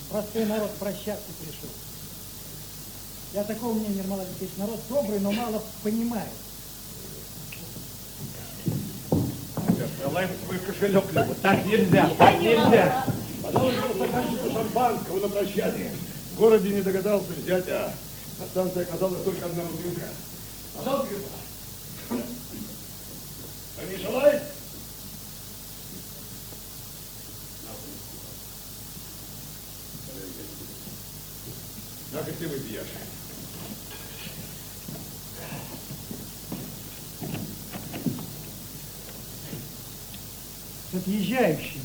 Простой народ прощаться пришел. Я такого мнения, Ермолай Алексеевич, народ добрый, но мало понимает. Давай свой кошелек, Люба. Так нельзя, так нельзя. Пожалуйста, стаканчику шампанского на прощание. В городе не догадался взять, а на станции оказалась только одна бутылка. Пожалуйста, господа. А не желает? Так и ты выпьешь. С отъезжающими.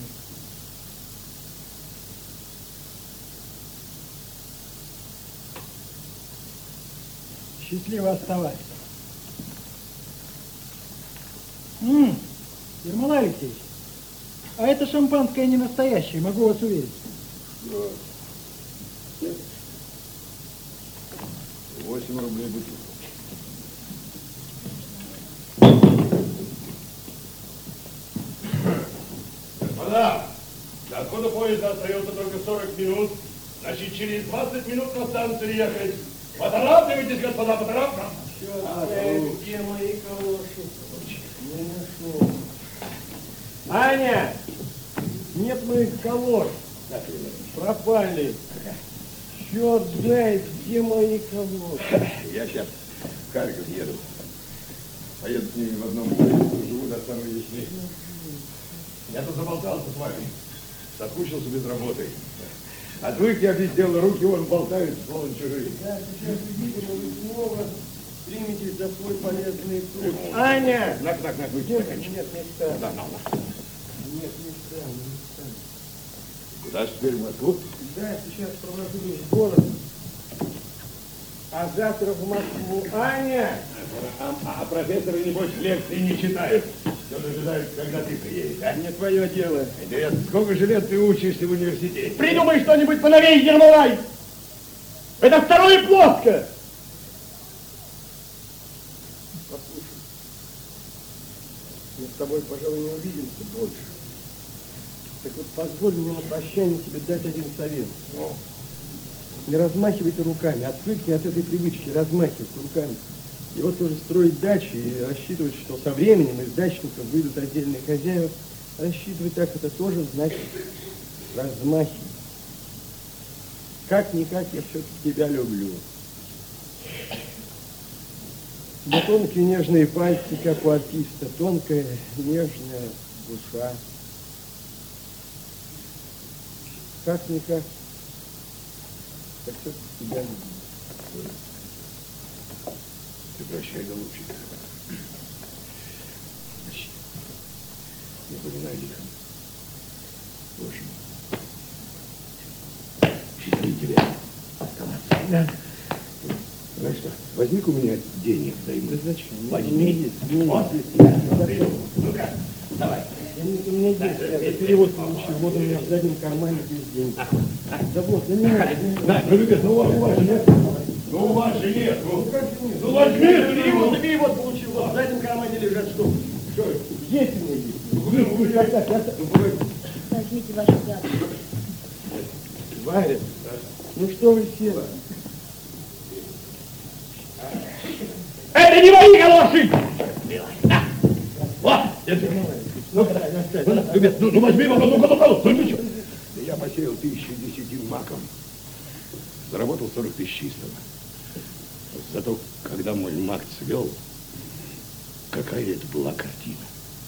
Счастливо оставайся. Ермолай Алексеевич, а это шампанское не настоящее, могу вас уверить. 8 рублей бутылка. Господа, до отхода поезда остается только 40 минут. Значит, через 20 минут на станцию ехать. Поторапливайтесь, господа, поторапливайтесь. Где мои калоши? Не нашел. Аня! Нет моих калош. Пропали. Черт знает, где мои калоши. Я сейчас в Харьков еду. Поеду с ними в одном поезде, живу до самой весны. Я тут заболтался с вами. Соскучился без работы. Отвык я объездил, руки вон болтают, словно чужие. Да, сейчас видите, вы снова приметесь за свой полезный труд. Аня! На, выйди, Нет, стаканчик. нет, не стану. Да, Нет, не стану. Куда ж теперь, в Москву? Да, сейчас провожу в город. А завтра в Москву. Аня! А профессоры, небось, лекции не читают. Все дожидаются, когда ты приедешь, а? Не твое дело. Интересно, сколько же лет ты учишься в университете? Придумай что-нибудь поновее, Ермолай! Это второе плоско! Послушай, мы с тобой, пожалуй, не увидимся больше. Так вот, позволь мне на прощание тебе дать один совет. Не размахивай ты руками, отвыкни от этой привычки размахивать руками. И вот тоже строить дачи и рассчитывать, что со временем из дачников выйдут отдельные хозяева. Рассчитывать так, это тоже значит размахивать. Как-никак я все-таки тебя люблю. Да тонкие нежные пальцы, как у артиста, тонкая нежная душа. Как-никак, так все-таки тебя люблю. Ты прощай, голубчик. Прощай. Не поминай лихо. Боже мой. Счастливо тебе оставаться. Да. Знаешь что, возьми-ка у меня денег взаймы. Да зачем? Возьми. Вот. Ну-ка, давай. У меня есть, я перевод получил, вот у меня в заднем кармане есть деньги. Да вот, да не надо. Да, ну, ребят, ну у вас же нет. Ну у вас же нет. Ну возьми Перевод получил, вот в заднем кармане лежат что? Что? Есть у меня есть. Возьмите вашу взятку. Варя, ну что вы все? Это не мои галоши! Вот, держи. Ребят, ну возьми, ну, да я посеял 1010 маком. Заработал 40 тысяч чистого. Зато, когда мой мак цвел, какая это была картина.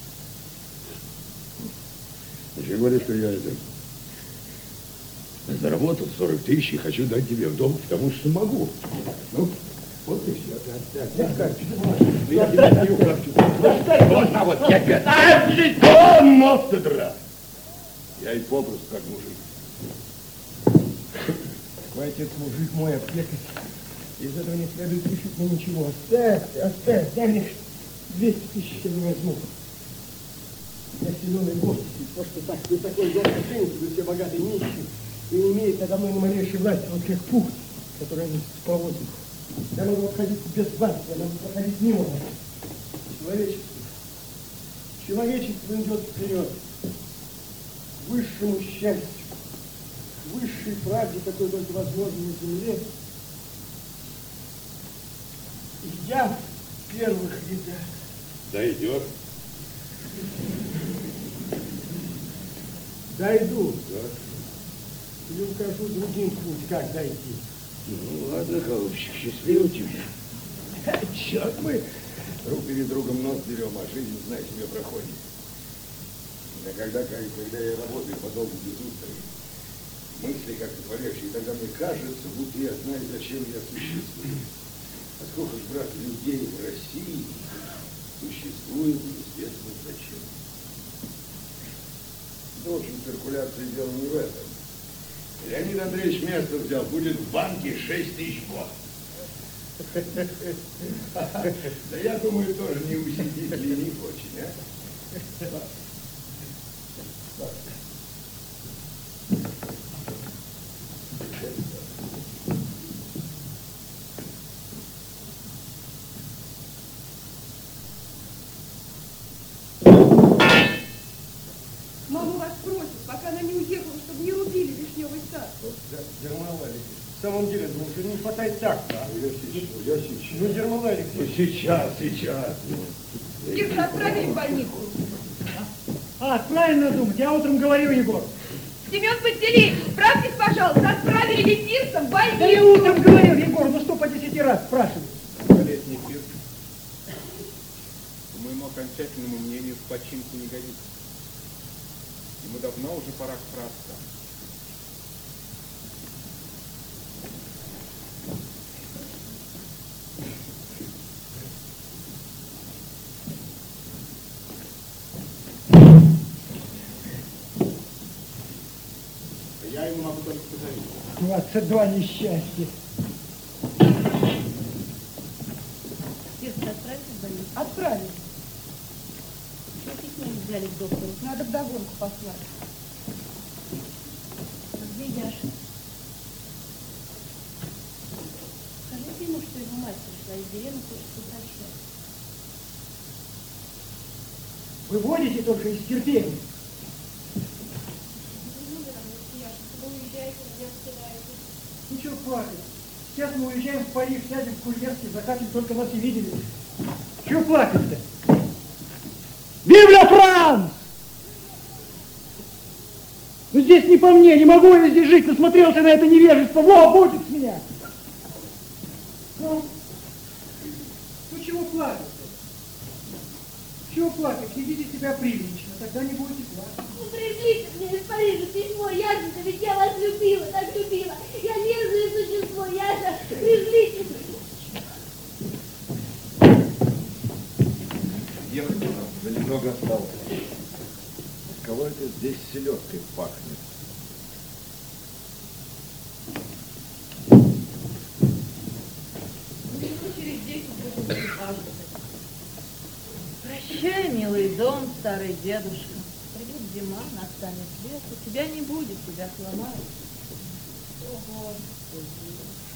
Я говорю, что я это заработал 40 тысяч и хочу дать тебе в долг, потому что могу. Ну, вот и все. Я тебя не укажу. Вот, я тебя... нос ты драк. Я и попросту как мужик. Хватит, мужик мой, аптекарь. Из этого не следует решить мне ничего. Оставь, дай мне 200 тысяч, я не возьму. Я силен и горд, то, что так, вы такой гордый цените, вы все богатые нищие, и не имеете надо мной ни малейшей власти, вот как пух, который носит по воздуху. Я могу обходить без вас, я могу проходить мимо вас. Человечество идет вперед, к высшему счастью, к высшей высшей правде, какой только возможно на земле, я в первых рядах. Дойдет. Дойду. Или укажу другим путь, как дойти. Ну, ладно, голубчик, счастливо тебе. Черт, мы друг перед другом нос дерем, а жизнь, знай себе, проходит. Да когда я работаю подолгу без устали, мысли как-то творящие, тогда мне кажется, будто я знаю, зачем я существую. А сколько ж, брат, людей в России существует неизвестно зачем. В общем, циркуляция дело не в этом. Леонид Андреевич место взял, будет в банке 6 тысяч год. Да я думаю, тоже не усидит ленив очень, а? Мама вас просит, пока она не уехала, чтобы не рубили вишневый сад. Ермолай Алексеевич, в самом деле, ну, уже не хватает так-то. Я сейчас. Ну, Ермолай Алексеевич. Сейчас. Их же отправили в больницу. Правильно думать. Я утром говорил Егор. Семен Пантелеич, справьтесь, пожалуйста, отправили летирцам в больницу. Да я утром говорил, Егор, ну что по 10 раз спрашиваешь? Летний пир, по моему окончательному мнению, в починку не годится. Ему давно уже пора к праотцам. Я ему могу только позавидовать. 22 несчастья. Детка, отправили в больницу? Отправили. Что письмо не взяли к доктору? Надо вдогонку послать. А где Яша? Скажите ему, что его мать пришла из деревни, хочет попрощаться. Вы водите только из терпения. Ничего плакать. Сейчас мы уезжаем в Париж, сядем в курьерский, закатим, только нас и видели. Чего плакать-то? Вив ля Франс! Ну здесь не по мне, не могу я здесь жить, насмотрелся на это невежество. Во, будет с меня! Ну чего плакать-то? Чего плакать? Ведите себя прилично, тогда не будете плакать. Ну, пришлите мне из Парижа письмо, Яшенька, ведь я вас любила, так любила. Я нежное существо, Яша, пришлите. Ехать нам, да немного осталось. Кого это здесь селедкой пахнет? Через 10 будем прихаживать. Прощай, милый дом, старый дедушка. Придет зима, настанет лето, тебя не будет, тебя сломают. О, Господи.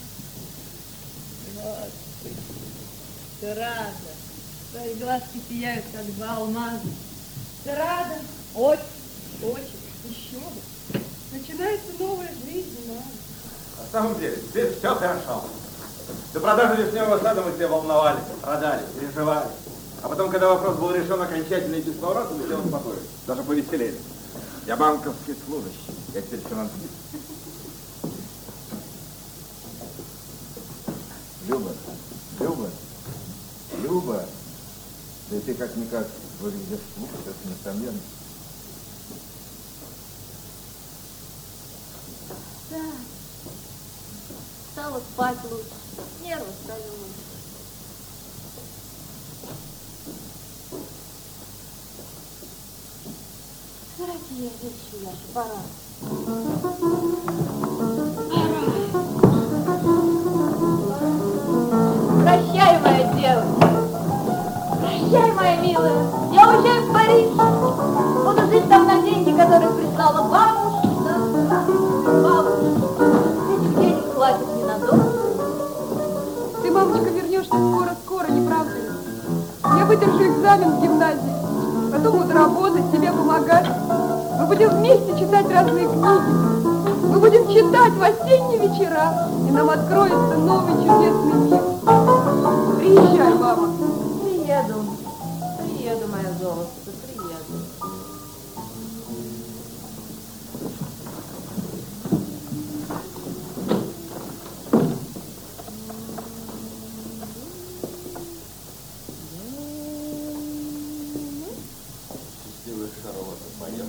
Господи. Ты рада. Твои глазки сияют, как два алмаза. Ты рада? Очень, очень. Еще бы. Начинается новая жизнь, мама. На самом деле, здесь все хорошо. До продажи вишневого сада мы все волновались, продали, переживали. А потом, когда вопрос был решен окончательно и бесповоротно, мы все успокоились, даже повеселели. Я банковский служащий, я теперь финансист. Люба, да ты как-никак выглядишь слушать, это несомненно. Да. Стала спать лучше, нервы стали лучше. Дорогие вещи, Яша, пора. Прощай, моя девочка. Прощай, моя милая. Я уезжаю в Париж. Буду жить там на деньги, которые прислала бабушка. Бабушка. Этих денег хватит ненадолго. Ты, мамочка, вернешься скоро-скоро, не правда ли? Я выдержу экзамен в гимназии, потом буду работать, тебе помогать. Мы будем вместе читать разные книги. Мы будем читать в осенние вечера, и нам откроется новый чудесный мир. Приезжай, мама. Приеду, моя золотце, приеду. Счастливый Шарлотта поел.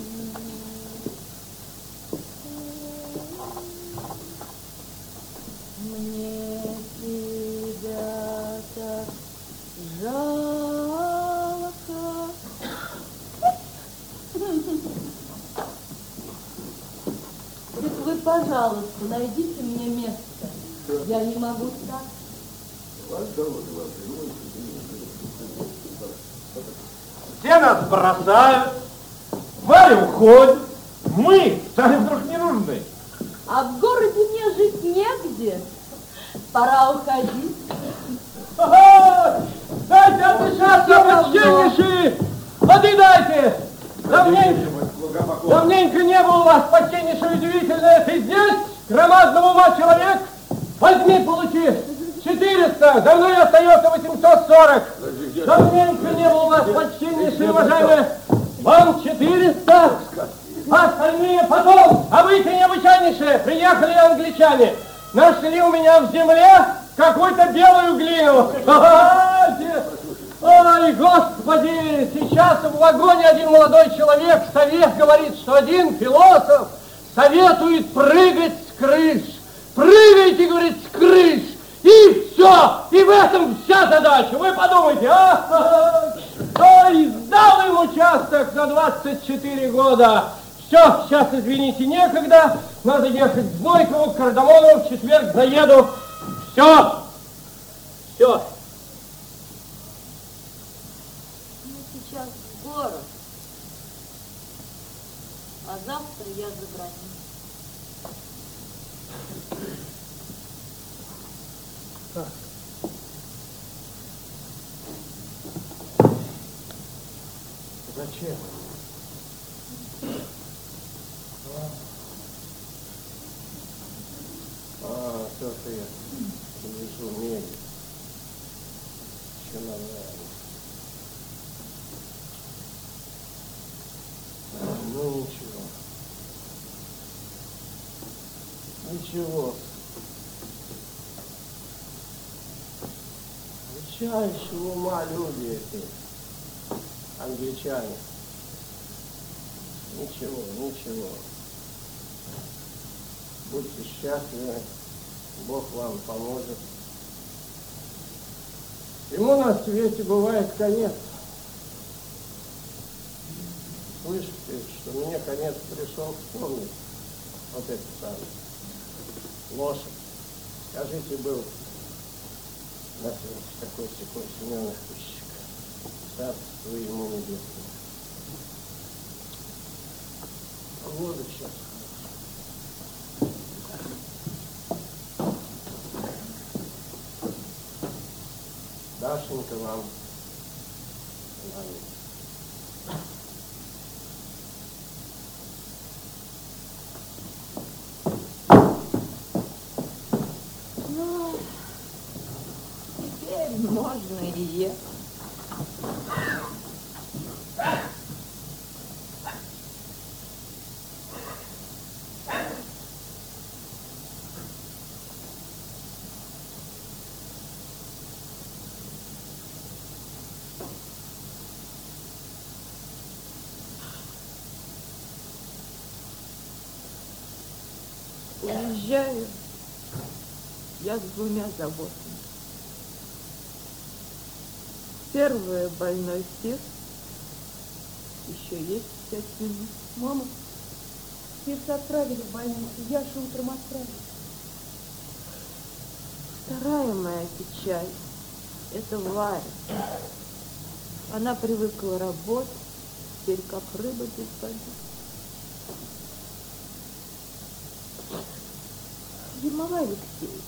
Мне тебя так жалко. Так вы, пожалуйста, найдите мне место. Я не могу так. Все нас бросают, Варя уходит, мы стали вдруг не нужны. А в городе мне жить негде. Пора уходить. Ага! Дайте отдышаться, почтеннейшие! Воды дайте! Давненько не было у вас, почтеннейший, удивительное. Ты здесь, громадного ума человек? Возьми, получи! 400, за мной остается 840. Давненько не было у вас, почтеннейшие, уважаемые. Вам 400, остальные потом. А вы-то необычайнейшие, приехали англичане. Нашли у меня в земле какую-то белую глину. Ой, господи, сейчас в вагоне один молодой человек, совет говорит, что один философ советует прыгать с крыш. Прыгайте, говорит, с крыш. И все, и в этом вся задача. Вы подумайте, Ой, сдал им участок на 24 года. Все, сейчас, извините, некогда. Надо ехать в Знойково, к Кардамонову, в четверг заеду. Все. Все. Ну, сейчас в город. А завтра я за границей. Зачем? То-то я лежу медленно. Еще нормально. Ну ничего. Ничего. Высочайшего ума люди эти, англичане. Ничего, ничего. Будьте счастливы, Бог вам поможет. Ему на свете бывает конец. Слышите, что мне конец пришел, вспомнить вот это самое. Лошадь. Скажите, был на свете такой Семен Ищик. Царство ему небесное. Погода сейчас. Дашенька вам нравится. Ну, теперь можно и ехать. Уезжаю я с двумя заботами. Первое, больной Пирс. Еще есть 5 минут. Мама, Пирса отправили в больницу, Яшу утром отправили. Вторая моя печаль – это Варя. Она привыкла работать, теперь как рыба без воды. Ермолай Алексеевич,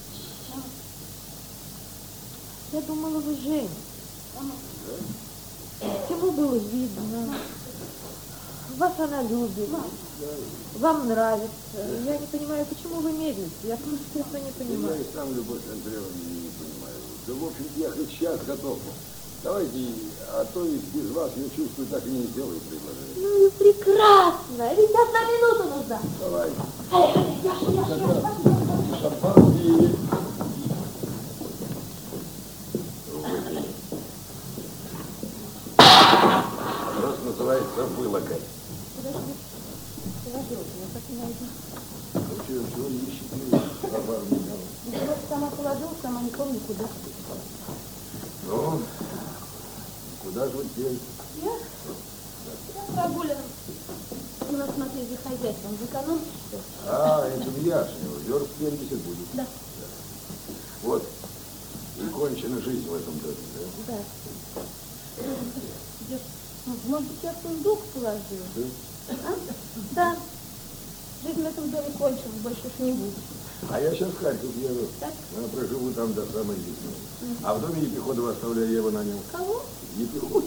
я думала, вы женитесь. Всего было видно. Вас она любит, вам нравится. Я не понимаю, почему вы медлите. Я просто этого не понимаю. Я и сам, Любовь Андреевна, не понимаю. Да, в общем, я хоть сейчас готов. Давайте, а то и без вас, я чувствую, так и не сделаю предложение. Ну и прекрасно. Ведь одна минута нужна. Давай. Яша. Шампанские. Вопрос называется «Вылокать». Подожди, я так не найду. Чего ищете? Пропал не дал. Я просто сама положила, сама не помню куда. Ну, куда же вы теперь? Я прогуляна. У нас, смотри, за хозяйством. Вы экономите, что ли? А, это в Яшнево. Верст 70 будет. Да. Вот. И кончена жизнь в этом доме, да? Да. Может быть, я в сундук положила? Да? А? Да. Жизнь в этом доме кончилась, больше уж не будет. А я сейчас в Харьков еду. Так? Я проживу там до самой весны. А в доме Епиходова оставляю, я его нанял. Кого? Епиходов.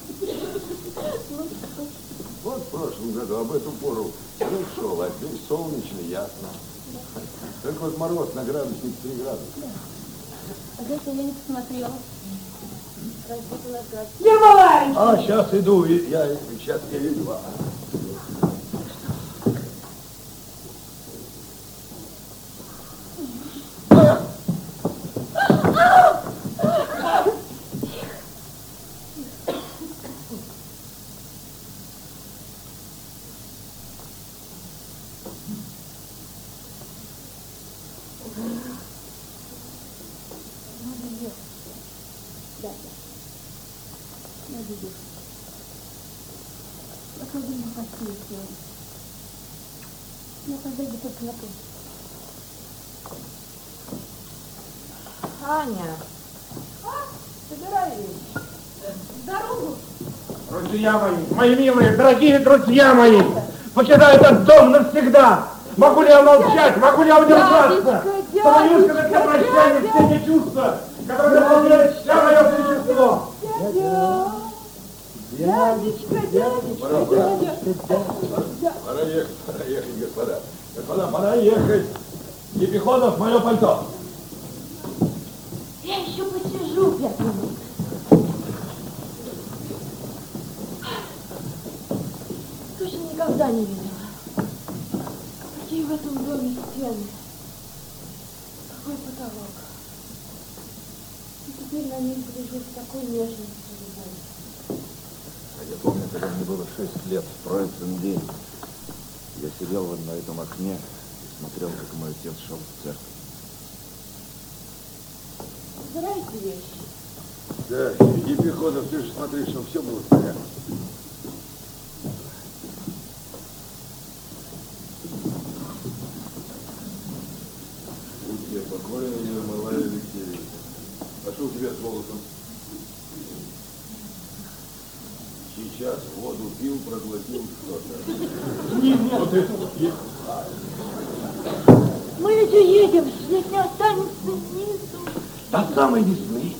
Вот в прошлом году об эту пору снег шел, а теперь солнечно, ясно. Только вот мороз на градусник 3 градуса. А за это я не посмотрела. Разбит у нас газ. Ермолаевич! А, сейчас иду, сейчас я иду. Я подойду только на пол. Аня, собирай вещи. Дорогу! Друзья мои милые, дорогие друзья мои, покидаю этот дом навсегда. Могу ли я молчать, могу ли я удержаться? Чтобы высказать на прощание все те чувства, которые наполняют все мое существо. Пора ехать, господа. Господа, пора ехать. Епиходов, мое пальто. Я еще посижу 5 минут. Точно никогда не видела. Какие в этом доме стены. Какой потолок. И теперь на них гляжу с такой нежностью. Я помню, когда мне было 6 лет, в Троицын день. Я сидел вот на этом окне и смотрел, как мой отец шел в церковь. Забирайте вещи. Да, Епиходов, ты же смотри, чтобы все было в порядке. Будь тебе покойна, Ермолай Алексеевич. А что у тебя с волосом? Сейчас воду пил, проглотил что-то. Вот это вот есть. Мы ведь уедем, снег не останется снизу. До самой весны.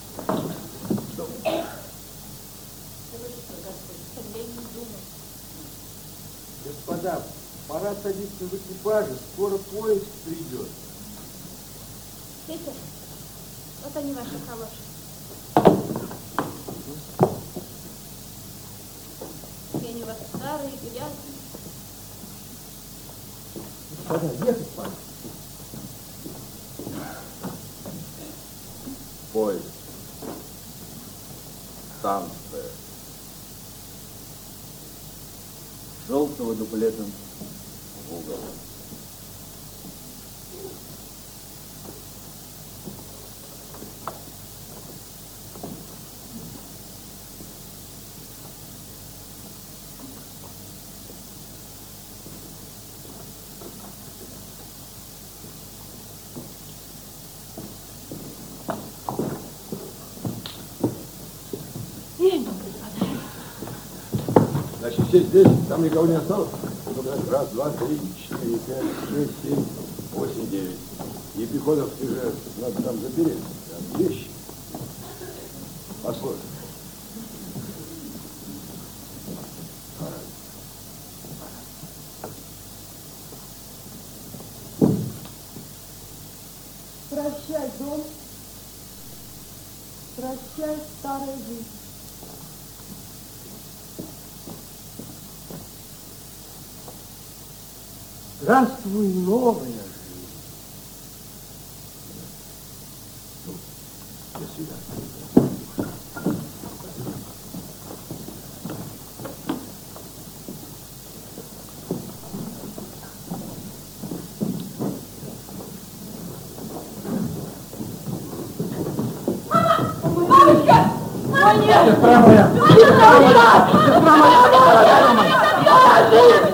Господа, пора садиться в экипаже, скоро поезд придет. Петя, вот они ваши калоши. Они у вас старые, грязные. Господа, ехать пора. Поезд. Станция. Желтого дуплетом в угол. Значит, все здесь, там никого не осталось? Раз, два, три, 4, 5, 6, 7, 8, 9. Епиходов, ты же надо там запереть. Там вещи. Послушай. Прощай, дом. Прощай, старая жизнь. Здравствуй, новая жизнь. До свидания. Сестра моя! Сестра моя! Сестра моя! Дорогая моя!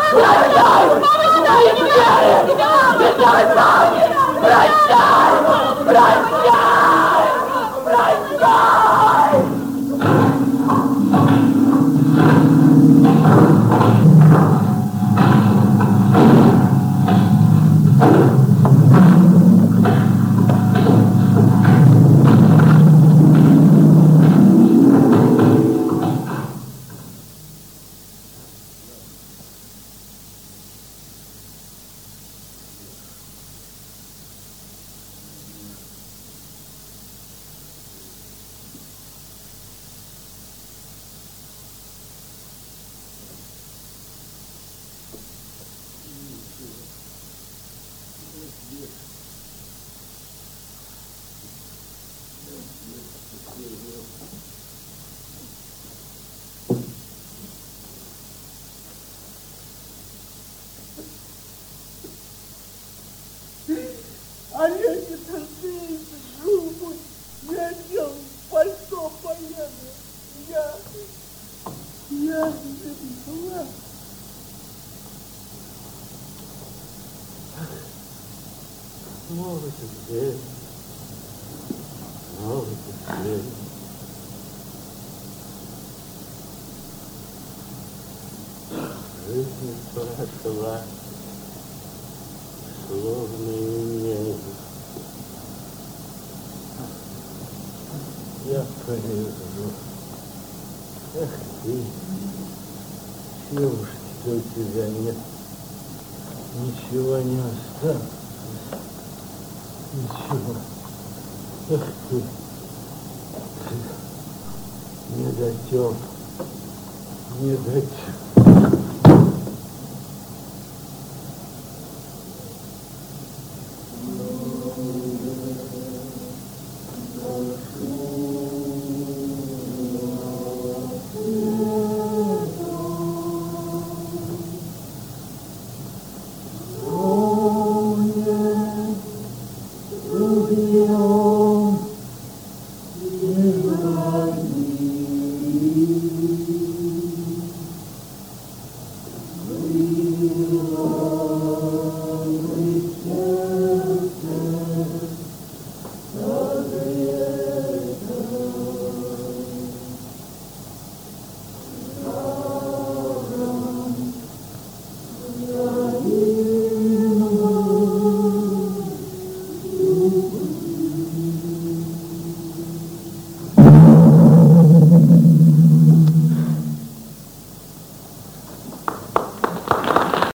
А я не дождаюсь зубы, я дел пальто поеду. Я взяла. Снова теперь, снова теперь. Жизнь прошла, словно и небо. Я полезу. Эх ты, девушки, у тебя нет, ничего не осталось. Ничего. Эх ты, недотёп, недотёп.